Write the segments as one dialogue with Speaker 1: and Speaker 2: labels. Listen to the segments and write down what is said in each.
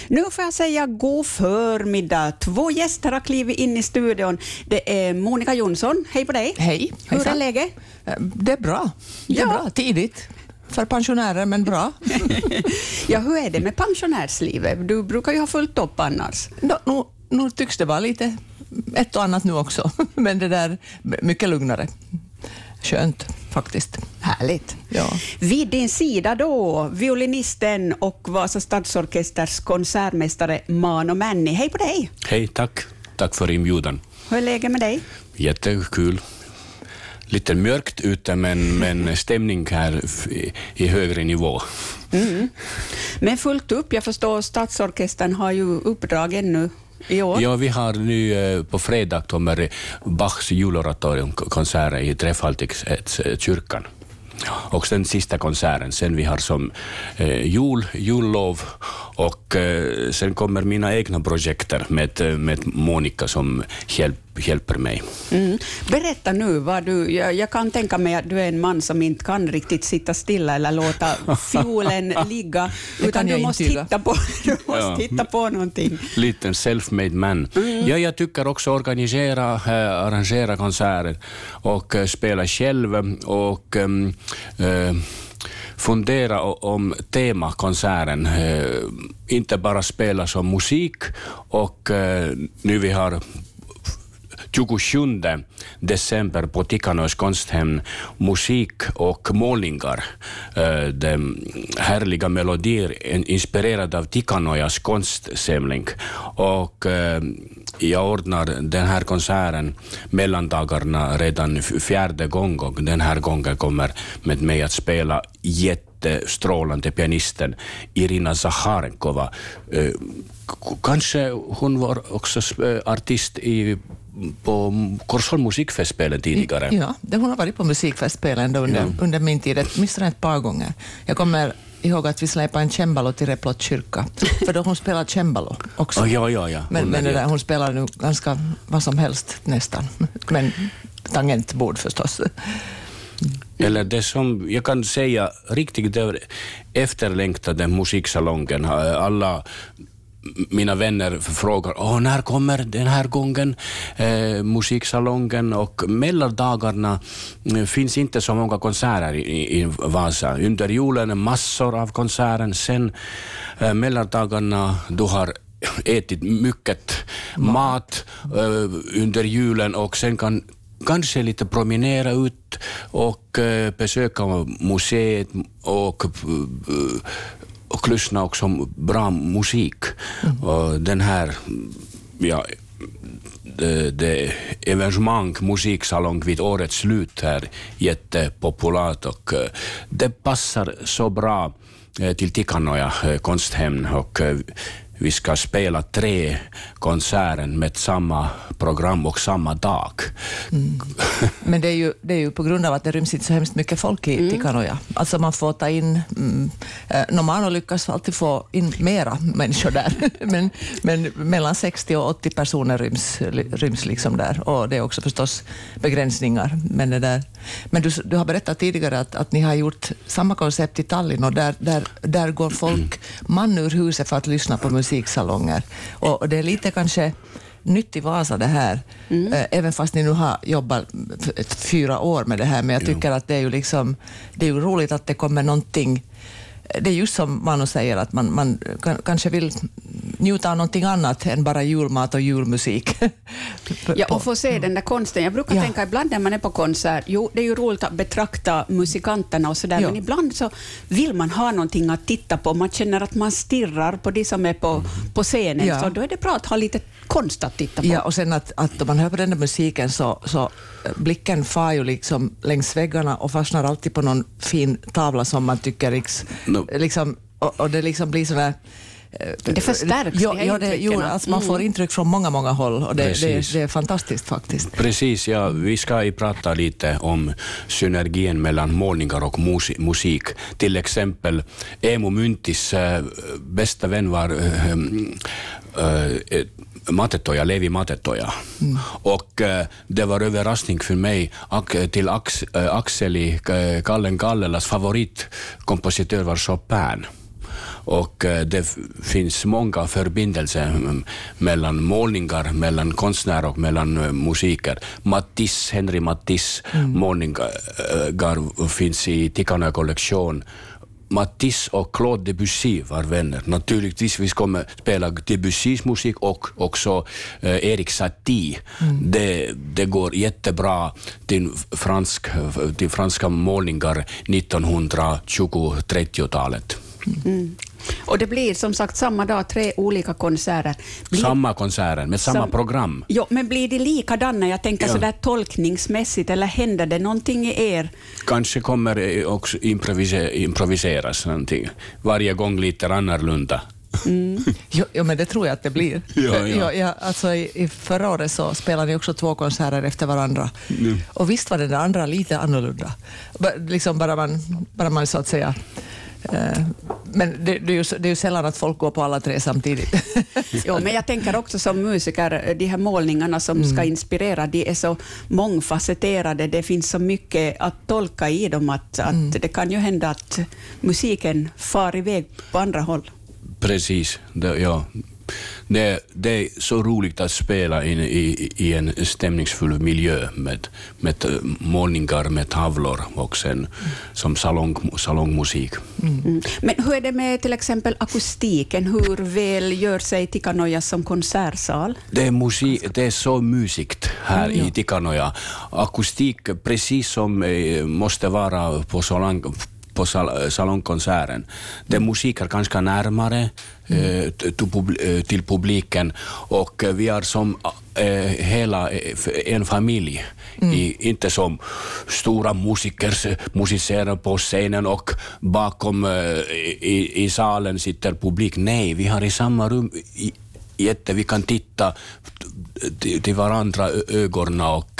Speaker 1: Nu får jag säga god förmiddag. 2 gäster har klivit in i studion. Det är Monica Jonsson. Hej på dig.
Speaker 2: Hej.
Speaker 1: Hur är läget?
Speaker 2: Det är bra. Det är bra. Tidigt. För pensionärer, men bra.
Speaker 1: Ja, hur är det med pensionärslivet? Du brukar ju ha fullt upp annars.
Speaker 2: Nu tycks det vara lite ett och annat nu också. Men det där mycket lugnare. Skönt faktiskt.
Speaker 1: Härligt.
Speaker 2: Ja.
Speaker 1: Vid din sida då, violinisten och Vasa Stadsorkesters konsertmästare Mano Männi. Hej på dig.
Speaker 3: Hej, tack. Tack för inbjudan.
Speaker 1: Hur är läget med dig?
Speaker 3: Jättekul. Lite mörkt ute, men stämning här i högre nivå.
Speaker 1: Mm. Men fullt upp, jag förstår Stadsorkestern har ju uppdrag ännu i år.
Speaker 3: Ja, vi har nu på fredag kommer Bachs juloratoriumkonserter i Trefaldighetskyrkan. Och sen sista konserten, sen vi har som jullov och sen kommer mina egna projekter med Monica som hjälper mig.
Speaker 1: Mm. Berätta nu vad du, jag kan tänka mig att du är en man som inte kan riktigt sitta stilla eller låta fiolen ligga, utan du måste hitta på någonting.
Speaker 3: Liten self-made man. Ja, jag tycker också arrangera konserter och spela själv och fundera om temakonserten. Inte bara spela som musik och nu vi har 27 december på Tikanois konsthem musik och målningar. De härliga melodier inspirerade av Tikanojas konstsamling. Och jag ordnar den här konserten mellandagarna redan 4:e gången. Och den här gången kommer med mig att spela jättestrålande pianisten Irina Zaharenkova. Kanske hon var också artist på Korsholm musikfestspelen tidigare.
Speaker 2: Ja, hon har varit på musikfestspelen under min tid, åtminstone ett par gånger. Jag kommer ihåg att vi släpade en cembalo till Replot kyrka, för då hon spelar cembalo också.
Speaker 3: Ja.
Speaker 2: Men det där, hon spelar nu ganska vad som helst nästan, men tangentbord förstås.
Speaker 3: Eller det som jag kan säga riktigt efterlängtade musiksalongen. Alla mina vänner frågar, när kommer den här gången musiksalongen, och mellandagarna finns inte så många konserter i Vasa. Under julen massor av konserter, sen mellandagarna du har ätit mycket mat under julen och sen kan kanske lite promenera ut och besöka museet och lyssna också bra musik. Och den här det evenemang musiksalong vid årets slut är jättepopulärt och det passar så bra till Tikanoja konsthem, och vi ska spela 3 konserter med samma program och samma dag.
Speaker 2: Men det är ju på grund av att det ryms inte så hemskt mycket folk i Tikanoja. Alltså man får ta in, normalt lyckas alltid få in mera människor där. men mellan 60 och 80 personer ryms liksom där. Och det är också förstås begränsningar. Men du har berättat tidigare att ni har gjort samma koncept i Tallinn, och där går folk man ur huset för att lyssna på musiksalonger. Och det är lite kanske nytt i Vasa det här, även fast ni nu har jobbat 4 år med det här, men jag tycker att det är ju liksom, det är ju roligt att det kommer någonting. Det är just som man säger, att man kanske vill njuta av någonting annat än bara julmat och julmusik.
Speaker 1: Ja, och få se den där konsten. Jag brukar tänka ibland när man är på konsert, det är ju roligt att betrakta musikanterna och sådär, men ibland så vill man ha någonting att titta på. Man känner att man stirrar på de som är på scenen, så då är det bra att ha lite konst att titta på.
Speaker 2: Ja, och sen att om man hör på den där musiken så blicken far ju liksom längs väggarna och fastnar alltid på någon fin tavla som man tycker liksom, och det liksom blir sådär.
Speaker 1: Det förstärks.
Speaker 2: Alltså man får intryck från många håll, och det är fantastiskt faktiskt.
Speaker 3: Precis, vi ska prata lite om synergin mellan målningar och musik. Till exempel Emu Myntis bästa vän var Matetoja, Levi Matetoja. Och det var överraskning för mig till Axeli Kallelas favoritkompositör var Chopin. Och det finns många förbindelser mellan målningar, mellan konstnärer och mellan musiker. Henry Matisse målningar finns i Tikanoja-kollektion. Matisse och Claude Debussy var vänner. Naturligtvis vi kommer spela Debussys musik och också Erik Satie. Det går jättebra till franska målningar 1920-30-talet.
Speaker 1: Och det blir som sagt samma dag 3 olika konserter.
Speaker 3: Samma konserter med samma program.
Speaker 1: Ja, men blir det likadana? Jag tänker sådär tolkningsmässigt, eller händer det någonting i er?
Speaker 3: Kanske kommer också improviseras någonting. Varje gång lite annorlunda.
Speaker 2: Jo, men det tror jag att det blir.
Speaker 3: Ja.
Speaker 2: Alltså, i förra året så spelade ni också 2 konserter efter varandra. Och visst var det där andra lite annorlunda. Liksom bara man så att säga... Men det är ju sällan att folk går på alla 3 samtidigt.
Speaker 1: Ja, men jag tänker också som musiker, de här målningarna som ska inspirera, de är så mångfacetterade, det finns så mycket att tolka i dem att det kan ju hända att musiken far iväg på andra håll.
Speaker 3: Precis, det är så roligt att spela i en stämningsfull miljö med målningar, med tavlor och sen som salongmusik.
Speaker 1: Men hur är det med till exempel akustiken? Hur väl gör sig Tikanoja som konsertsal?
Speaker 3: Det är så musikt här i Tikanoja. Akustik precis som måste vara på salongkonserten. Det musik är ganska närmare till publiken och vi är som hela en familj. Inte som stora musicerar på scenen och bakom i salen sitter publik. Nej, vi har i samma rum vi kan titta till varandra ögonen och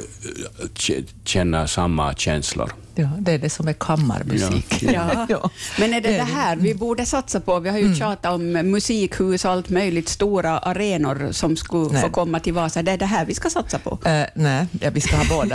Speaker 3: känna samma känslor.
Speaker 2: Ja, det är det som är kammarmusik.
Speaker 1: Ja. Men är det här vi borde satsa på? Vi har ju tjatat om musikhus och allt möjligt, stora arenor som skulle få komma till Vasa. Det är det här vi ska satsa på?
Speaker 2: Nej, vi ska ha båda.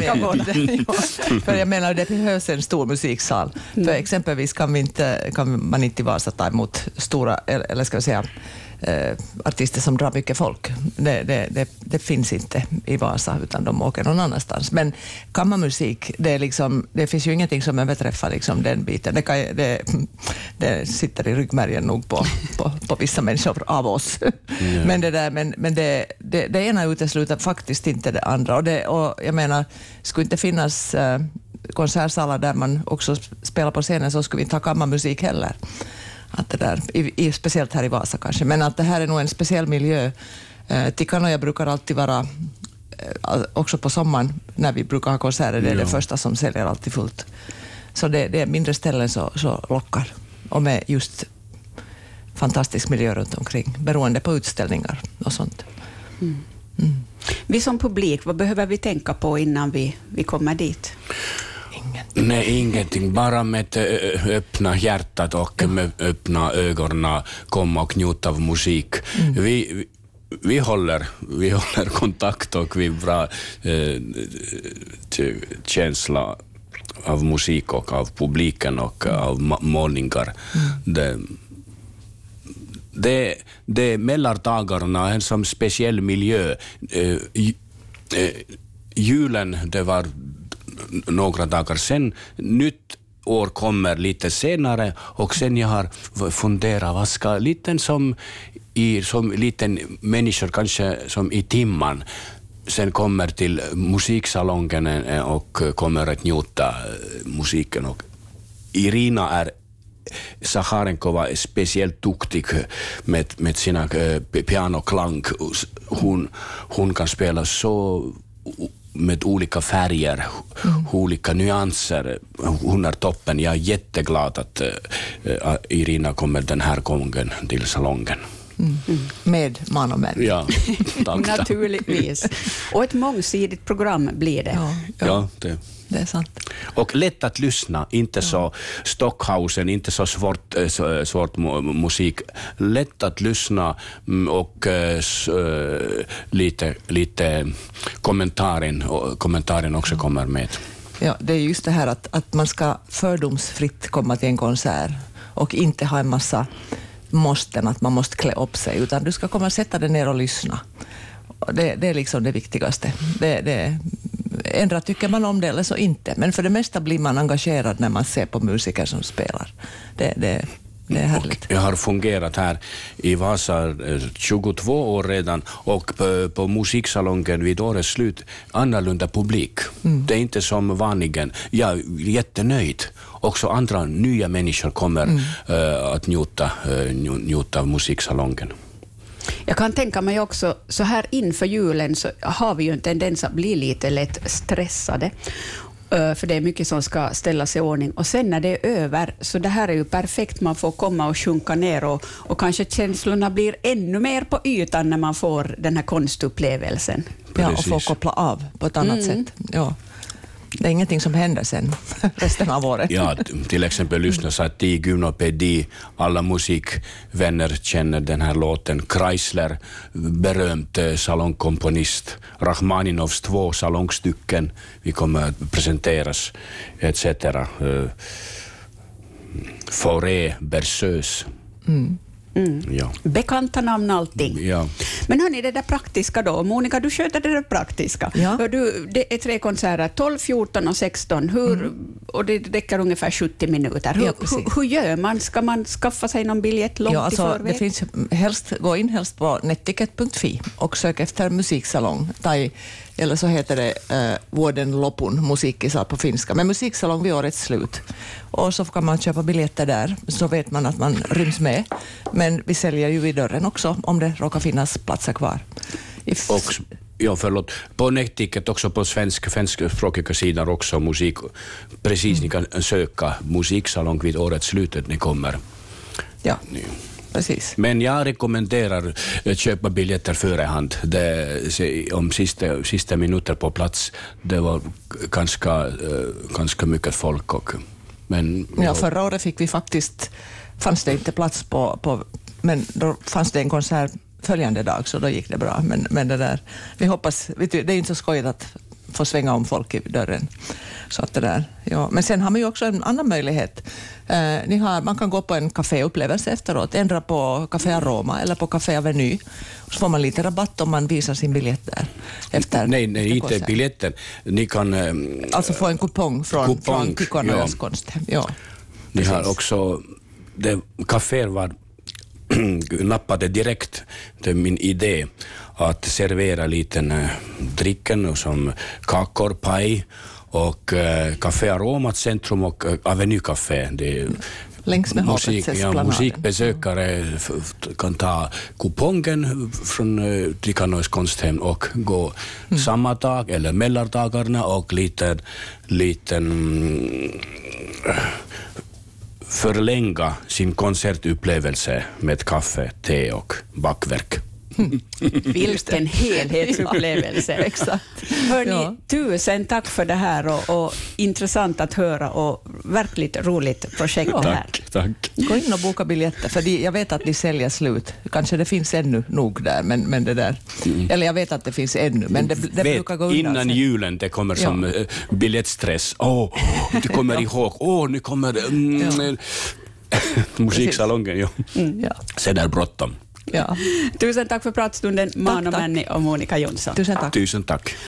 Speaker 2: För jag menar, det behövs en stor musiksal. För exempelvis kan man inte i Vasa ta emot stora, eller ska vi säga, artister som drar mycket folk. Det finns inte i Vasa, utan de åker någon annanstans. Men kammarmusik, det finns ju ingenting som överträffar liksom den biten. Det sitter i ryggmärgen nog på vissa människor av oss. Men det ena utesluter faktiskt inte det andra. Och jag menar, skulle inte finnas konsertsalar där man också spelar på scenen, så skulle vi inte ha kammarmusik heller. Att det där, speciellt här i Vasa kanske, men att det här är nog en speciell miljö. Tikanoja brukar alltid vara, också på sommaren när vi brukar ha konserter, det är det första som säljer alltid fullt. Så det är mindre ställen så lockar, och med just fantastisk miljö runt omkring, beroende på utställningar och sånt.
Speaker 1: Vi som publik, vad behöver vi tänka på innan vi kommer dit?
Speaker 3: Nej, ingenting. Bara med öppna hjärtat och med öppna ögonen komma och njuta av musik. Vi håller kontakt och vi bra känsla av musik och av publiken och av målningar. Det mellandagarna är en som speciell miljö. Julen, det var några dagar sen. Nytt år kommer lite senare, och sen jag har funderat vad ska liten som liten människor kanske som i timman sen kommer till musiksalongen och kommer att njuta musiken. Och Irina Sacharenkova är speciellt duktig med sina pianoklang. Hon kan spela så med olika färger, olika nyanser. Hon är toppen. Jag är jätteglad att Irina kommer den här gången till salongen.
Speaker 2: Med man och män.
Speaker 3: Ja, tack.
Speaker 1: Naturligtvis. Och ett mångsidigt program blir det.
Speaker 3: Ja,
Speaker 2: det är sant.
Speaker 3: Och lätt att lyssna, inte så Stockhausen, inte så svårt musik. Lätt att lyssna och lite kommentaren också kommer med.
Speaker 2: Ja, det är just det här att man ska fördomsfritt komma till en konsert och inte ha en massa måsten, att man måste klä upp sig, utan du ska komma och sätta dig ner och lyssna. Det är liksom det viktigaste. Ändra tycker man om det eller så inte, men för det mesta blir man engagerad när man ser på musiker som spelar. Det är härligt.
Speaker 3: Jag har fungerat här i Vasa 22 år redan, och på musiksalongen vid årets slut annorlunda publik. Det är inte som vanligen. Jag är jättenöjd. Också andra nya människor kommer att njuta av musiksalongen.
Speaker 1: Jag kan tänka mig också, så här inför julen så har vi ju en tendens att bli lite lätt stressade. För det är mycket som ska ställas i ordning. Och sen när det är över, så det här är ju perfekt. Man får komma och sjunka ner och kanske känslorna blir ännu mer på ytan när man får den här konstupplevelsen.
Speaker 2: Ja, och få koppla av på ett annat sätt. Ja. Det är ingenting som händer sen resten av året.
Speaker 3: Ja, till exempel lyssna så att Di Gynopedi, alla musikvänner känner den här låten. Chrysler, berömt salongkomponist. Rachmaninovs 2 salongstycken, vi kommer att presenteras, etc. Fauré, Berceuse. Ja.
Speaker 1: Bekanta namn allting.
Speaker 3: Ja.
Speaker 1: Men hörni, det där praktiska då. Monica, du sköter det där praktiska.
Speaker 2: Ja.
Speaker 1: Det är 3 konserter, 12, 14 och 16. Och det räcker ungefär 70 minuter. Hur gör man? Ska man skaffa sig någon biljett långt i förväg?
Speaker 2: Det finns gå in helst på netticket.fi och sök efter musiksalong. Eller så heter det Vuoden lopun musiikkisa på finska. Men musiksalong vid årets slut. Och så kan man köpa biljetter där, så vet man att man ryms med. Men vi säljer ju vid dörren också, om det råkar finnas platser kvar.
Speaker 3: På Netticket också på svenskspråkiga sidan också musik. Precis, ni kan söka musiksalong vid årets slutet ni kommer.
Speaker 2: Ja. Precis.
Speaker 3: Men jag rekommenderar att köpa biljetter förehand. Om sista minuter på plats, det var ganska mycket folk.
Speaker 2: Förra året fick vi fanns det inte plats men då fanns det en konsert följande dag, så då gick det bra. Men det där, vi hoppas, det är inte så skojigt att få svänga om folk i dörren. Så att det där, ja. Men sen har man ju också en annan möjlighet. Man kan gå på en kaféupplevelse efteråt, ändra på Café Aroma eller på Café Avenue. Så får man lite rabatt om man visar sin biljett där.
Speaker 3: Nej, inte biljetten. Ni kan
Speaker 2: alltså få en kupong från Tikkonojas konst. Ja.
Speaker 3: Ni har också, kaféer var nappade direkt till min idé att servera liten dricken som kakor, paj och Café Aroma Centrum och Avenue Café.
Speaker 2: Längs med
Speaker 3: musikbesökare kan ta kupongen från Tikanois konsthem och gå samma dag eller mellandagarna och liten förlänga sin konsertupplevelse med kaffe, te och bakverk.
Speaker 1: Vilken helhetsupplevelse.
Speaker 2: Exakt.
Speaker 1: Hörni, tusen tack för det här och intressant att höra och verkligt roligt projekt det här.
Speaker 3: Tack.
Speaker 2: Gå in och boka biljetter, för jag vet att de säljer slut. Kanske det finns ännu nog där, men det där. Eller jag vet att det finns ännu, men det brukar gå undan.
Speaker 3: Innan julen det kommer som biljettstress. Du kommer ihåg. Nu kommer musiksalongen. Ja. Så där bråttom.
Speaker 2: Ja.
Speaker 1: Tusen tack för pratstunden, Mano Männi och Monica Jonsson.
Speaker 2: Tusen tack.
Speaker 3: Tusen tack.